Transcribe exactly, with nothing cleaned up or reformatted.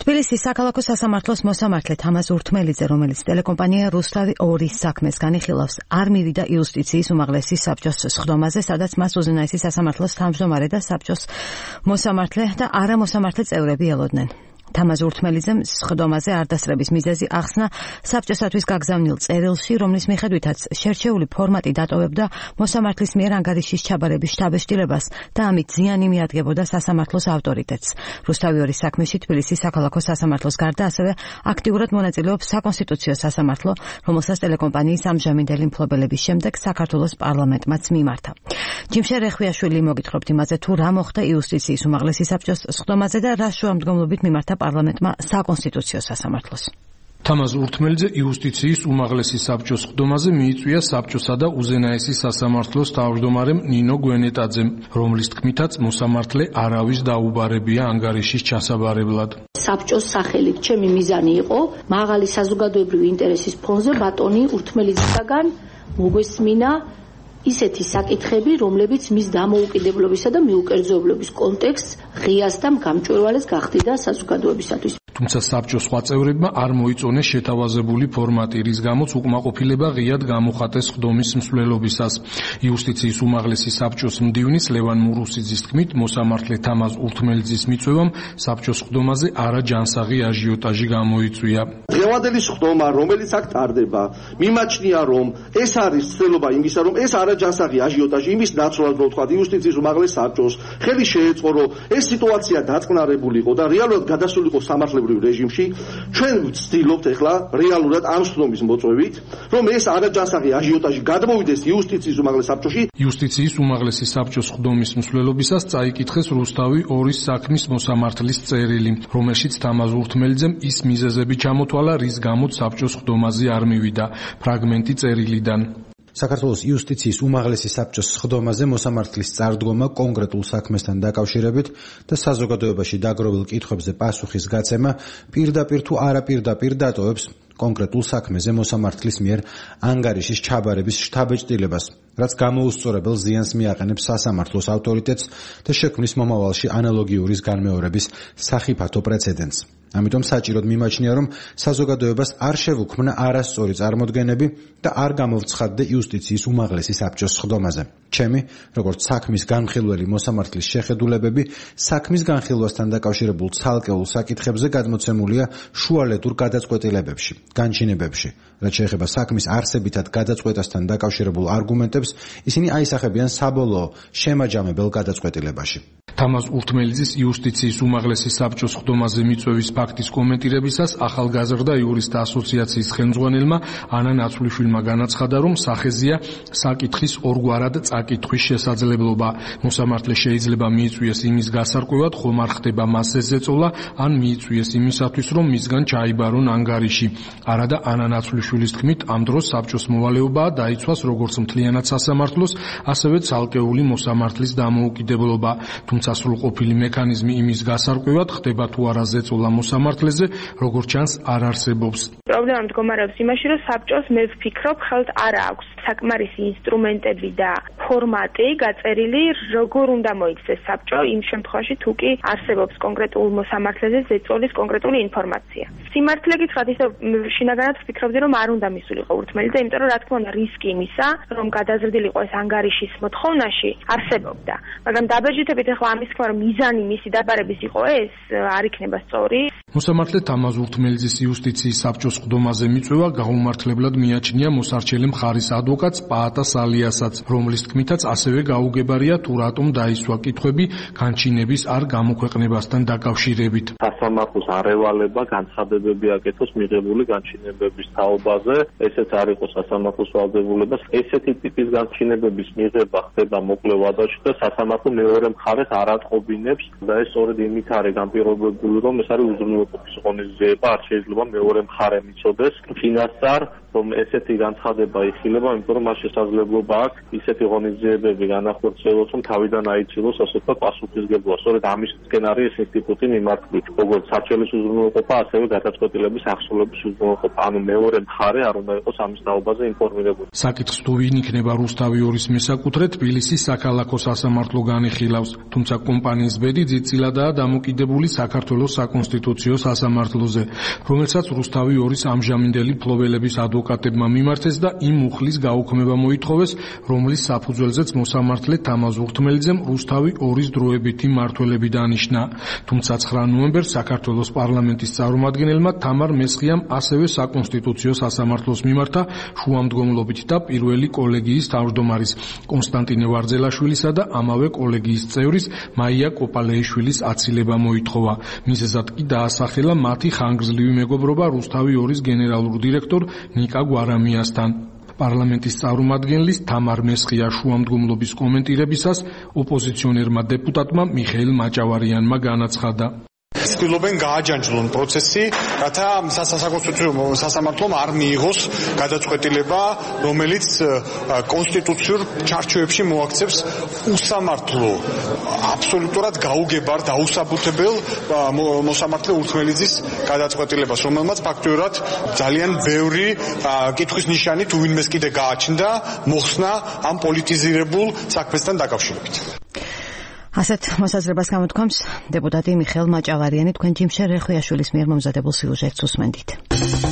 თბილისის საქალაქო სასამართლოს მოსამართლე თამაზ ურთმელიძე, რომელიც ტელეკომპანია რუსთავი ორი საქმეს განიხილავს, არ მივიდა იუსტიციის უმაღლესი საბჭოს სხდომაზე, სადაც მას უზენაესი სასამართლოს თავმჯდომარე და საბჭოს მოსამართლე და არა მოსამართლე წევრები ელოდნენ. თამაზ ურთმელიძემ სხდომაზე არ დასწრების მიზეზი ახსნა საბჭოსათვის გაგზავნილ წერილში, რომლის მიხედვითაც შერჩეული ფორმატი დატოვებდა მოსამართლის მიერ ანგარიშის ჩაბარების შთაბეჭდილებას და ამით ზიანი მიადგებოდა სასამართლოს ავტორიტეტს. რუსთავი ორი საქმეში თბილისის საქალაქო სასამართლოს გარდა ასევე აქტიურად მონაწილეობს საკონსტიტუციო სასამართლო, რომელსაც ტელეკომპანიის ამჟამინდელი მფლობელების შემდეგ საქართველოს პარლამენტმაც მიმართა. ჯიმშერ რეხვიაშვილი მოგითხრობთ იმაზე, თუ რა მოხდა იუსტიციის უმაღლესი საბჭოს სხდომაზე და რა შუამდგომლობით მიმართა პარლამენტმა საკონსტიტუციო სასამართლოს. თამაზ ურთმელიძე იუსტიციის უმაღლესი საბჭოს სხდომაზე მიიწვია საბჭოსა და უზენაესი სასამართლოს თავმჯდომარემ ნინო გვენეტაძემ, რომლის თქმითაც მოსამართლე არავის დაუბარებია ანგარიშის ჩასაბარებლად. საბჭოს სახელით ჩემი მიზანი იყო მაღალი საზოგადოებრივი ინტერესის ფონზე ბატონი ურთმელიძისაგან მოგვესმინა ისეთი საკითხები, რომლებიც მის დამოუკიდებლობისა და მიუკერძოებლობის კონტექსტს ღიას და გამჭვირვალეს გახდიდა საზოგადოებისათვის. თუმცა საბჭოს სხვა წევრებმა არ მოიწონეს შეთავაზებული ფორმატი, რის გამოც უკმაყოფილება ღიად გამოხატეს სხდომის მსვლელობისას. იუსტიციის უმაღლესი საბჭოს მდივნის ლევან მურუსიძის თქმით, მოსამართლე თამაზ ურთმელიძის მიწვევამ საბჭოს სხდომაზე არაჯანსაღი აჟიოტაჟი გამოიწვია. დღევანდელი სხდომა, რომელიც აქ ტარდება, მიმაჩნია, რომ ეს არის ცდელობა იმისა, რომ ეს არაჯანსაღი აჟიოტაჟი იმის ნაცვლად, რომ თქვა იუსტიციის უმაღლეს საბჭოს ხელი შეეწყო, რომ ეს სიტუაცია დაწყნარებულიყო და რეალურად გადასულიყო სამართლებრივ რეჟიმში. ჩვენ ვცდილობთ ახლა რეალურად ამ სხდომის მოწვევით, რომ ეს არაჯანსაღი აჟიოტაჟი გადმოვიდეს იუსტიციის უმაღლეს საბჭოში. იუსტიციის უმაღლესი საბჭოს სხდომის მსვლელობისას წაიკითხეს რუსთავი ორის საქმის მოსამართლის წერილი, რომელშიც თამაზ ურთმელიძემ ის მიზეზები ჩამოთვალა, რის გამოც საბჭოს სხდომაზე არ მივიდა. ფრაგმენტი წერილიდან. საქართველოს იუსტიციის უმაღლესი საბჭოს სხდომაზე მოსამართლის წარდგომა კონკრეტულ საქმესთან დაკავშირებით და საზოგადოებაში დაგროვილ კითხვებზე პასუხის გაცემა პირდაპირ თუ არაპირდაპირ დატოვებს კონკრეტულ საქმეზე მოსამართლის მიერ ანგარიშის ჩაბარების შთაბეჭდილებას, რაც გამოუსწორებელ ზიანს მიაყენებს სასამართლოს ავტორიტეტს და შექმნის მომავალში ანალოგიურის განმეორების სახიფათო პრეცედენტს. ამიტომ საჭიროდ მიმაჩნია, რომ საზოგადოებას არ შევუქმნა არასწორი წარმოდგენები და არ გამოვცხადდა იუსტიციის უმაღლესი საბჭოს სხდომაზე. ჩემი, როგორც საქმის განხილველი მოსამართლის შეხედულებები, საქმის განხილვასთან დაკავშირებულ ცალკეულ საკითხებზე გადმოცემულია შუალედურ გადაწყვეტილებებში, განჩინებებში. რაც შეეხება საქმის არსებითად გადაწყვეტასთან დაკავშირებულ არგუმენტებს, ისინი აისახებიან საბოლოო შემაჯამებელ გადაწყვეტილებაში. თამაზ ურთმელიძის იუსტიციის უმაღლესი საბჭოს სხდომაზე მიწვევის ფაქტის კომენტირებისას ახალგაზრდა იურისტთა ასოციაციის ხელმძღვანელმა ანა ნაცვლიშვილმა განაცხადა, რომ სახეზია საკითხის ორგვარად წაკითხვის შესაძლებლობა. მოსამართლე შეიძლება მიიწვიეს იმის გასარკვევად, ხომ არ ხდება მას ზეწოლა, ან მიიწვიეს იმისათვის, რომ მისგან ჩაიბარონ ანგარიში. არადა ანა ნაცვლიშვილის თქმით, ამ დროს საბჭოს მოვალეობაა დაიცვას როგორც მთლიანად სასამართლოს, ასევე ცალკეული მოსამართლის დამოუკიდებლობა. თუმცა სრულყოფილი მექანიზმი იმის გასარკვევად, ხდება თუ არა ზეწოლა მოსამართლეზე, როგორც ჩანს არ არსებობს. პრობლემა მდგომარეობს იმაში, რომ საბჭოს მე ვფიქრობ, ხელთ არ აქვს საკმარისი ინსტრუმენტები და ფორმატი გაწერილი, როგორ უნდა მოიქცეს საბჭო იმ შემთხვევაში, თუ კი არსებობს კონკრეტულ მოსამართლეზე ზეწოლის კონკრეტული ინფორმაცია. სიმართლე გითხრათ, ისე შინაგანად ვფიქრობდი, რომ არ უნდა მისულიყო ურთმელიძე, იმიტომ რომ რა თქმა უნდა რისკი იმისა, რომ გადაზრდილიყო ეს ანგარიშის მოთხოვნაში არსებობდა. მაგრამ დაბეჭდებით ახლა ამის თქმა, რომ მიზანი მისი დაბარების იყო ეს, არ იქნება სწორი. მოსამართლე თამაზ ურთმელიძის იუსტიციის საბჭოს სხდომაზე მიწვევა გაუმართლებლად მიაჩნია მოსარჩელი მხარის ადვოკატს პაატა სალიასაც, რომლის თქმითაც ასევე გაუგებარია თუ რატომ დაისვა კითხვები განჩინების არ გამოქვეყნებასთან დაკავშირებით. სასამართლოს არ ევალება განცხადებები აკეთოს მიღებული განჩინებების თაობაზე, ესეც არ იყო სასამართლოს ვალდებულებას. ესეთი ტიპის განჩინებების მიღება ხდება მოკლე ვადაში და სასამართლო მეორე მხარეს არ ატყობინებს და ეს სწორედ იმით არის განპირობებული, რომ ეს არის უზრუნველყოფის ღონისძიება, არ შეიძლება მეორე მხარე მიცოდეს ფინანსარ, რომ ესეთი განცხადება იხილება, იმიტომ რომ მას შესაძლებლობა აქვს ისეთი ღონისძიებები განახორციელოს, რომ თავიდან აიცილოს ასე ვთქვათ პასუხისგებლობა. სწორედ ამისკენ არის ეს ინსტიტუტი მიმართული, როგორც სარჩელის უზრუნველყოფა, ასევე გადაწყვეტილების ახსოვების უზრუნველყოფა. ანუ მეორე მხარე არ უნდა იყოს ამის თაობაზე ინფორმირებული. საკითხს თუ ვინ იქნება რუსთავი ორის მესაკუთრე, თბილისის საქალაქო სასამართლო განიხილავს, თუმცა კომპანიის ბედი ძირწილადაა დამოკიდებული საქართველოს საკონსტიტუციო საკონსტიტუციო სასამართლოზე, რომელსაც რუსთავი ორის ამჟამინდელი მფლობელების ადვოკატებმა მიმართეს და იმ მუხლის გაუქმება მოითხოვეს, რომლის საფუძველზეც მოსამართლე თამაზ ურთმელიძემ რუსთავი ორის დროებითი მმართველები დანიშნა. თუმცა ცხრა ნოემბერს საქართველოს პარლამენტის წარმომადგენელმა თამარ მესხიამ ასევე საკონსტიტუციო სასამართლოს მიმართა შუამდგომლობით და პირველი კოლეგიის თავმჯდომარის კონსტანტინე ვარძელაშვილისა და ამავე კოლეგიის წევრის მაია კოპალეიშვილის აცილება მოითხოვა. მიზეზად კი დაასახელა მათი ხანგრძლივი მეგობრობა რუსთავი ორის გენერალურ დირექტორ ნიკა გვარამიასთან. პარლამენტის წარმომადგენლის თამარ მესხიას შუამდგომლობის კომენტირებისას ოპოზიციონერმა დეპუტატმა მიხეილ მაჭავარიანმა განაცხადა. ცდილობენ გააჯანჯლონ პროცესი, რათა საკონსტიტუციო სასამართლომ არ მიიღოს გადაწყვეტილება, რომელიც კონსტიტუციურ ჩარჩოებში მოაქცევს უსამართლო, აბსოლუტურად გაუგებარ და აუსაბუთებელ მოსამართლე ურთმელიძის გადაწყვეტილებას, რომელმაც ფაქტობრივად ძალიან ბევრი კითხვის ნიშანი თუ ვინმეს კიდე გააჩნდა მოხსნა ამ პოლიტიზირებულ საქმესთან დაკავშირებით. ასეთ მოსაზრებას გამოთქვამს დეპუტატი მიხეილ მაჭავარიანი. თქვენ ჯიმშე რეხვიაშვილის მიერ მომზადებულ სიუჟეტს უსმენდით.